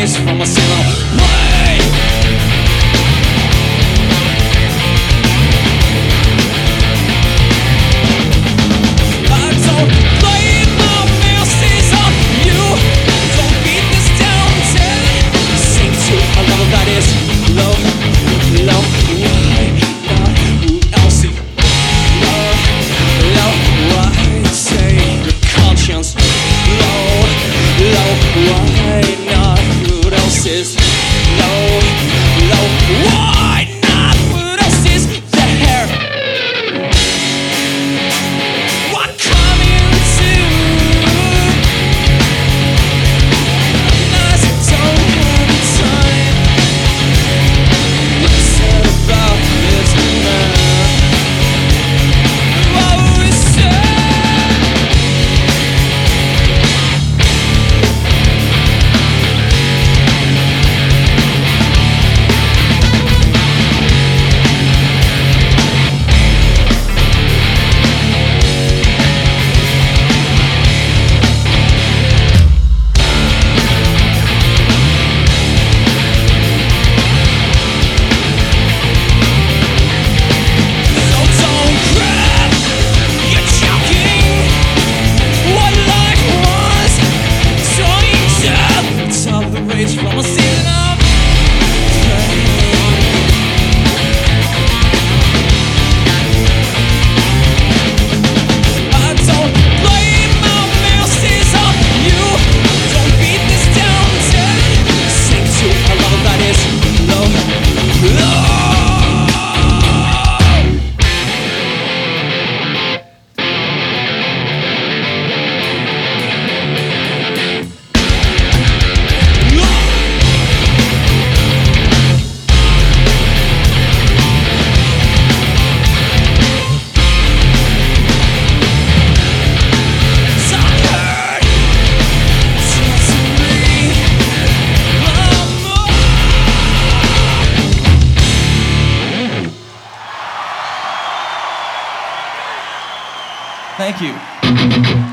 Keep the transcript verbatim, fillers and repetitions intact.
rays from a single way. I don't blame my mercies on you. Don't beat this down dead. Sing to a level that is low, low. Why not? Who else? Low, low. Why say your conscience? Low, low. Why not? Who else is low, low? Why not? Who else is there? What come you to? Nice don't have time. What's it about this man? What would you say? So don't grab, you're choking. What life was, trying to stop the rage from a season of pain. I don't blame my mercies on you. Don't beat this down dead. Sing to a level that is low, low. Thank you.